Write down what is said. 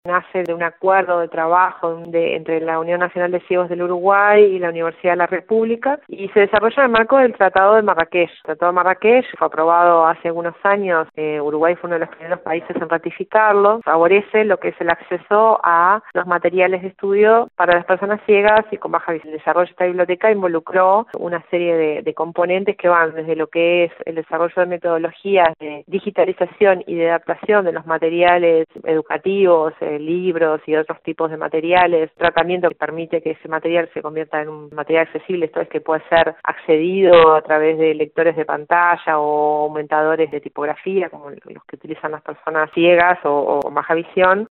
Nace de un acuerdo de trabajo entre la Unión Nacional de Ciegos del Uruguay y la Universidad de la República y se desarrolla en el marco del Tratado de Marrakech. El Tratado de Marrakech fue aprobado hace algunos años, Uruguay fue uno de los primeros países en ratificarlo, favorece lo que es el acceso a los materiales de estudio para las personas ciegas y con baja visión. El desarrollo de esta biblioteca involucró una serie de componentes que van desde lo que es el desarrollo de metodologías de digitalización y de adaptación de los materiales educativos, libros y otros tipos de materiales, tratamiento que permite que ese material se convierta en un material accesible, esto es que puede ser accedido a través de lectores de pantalla o aumentadores de tipografía, como los que utilizan las personas ciegas o con baja visión.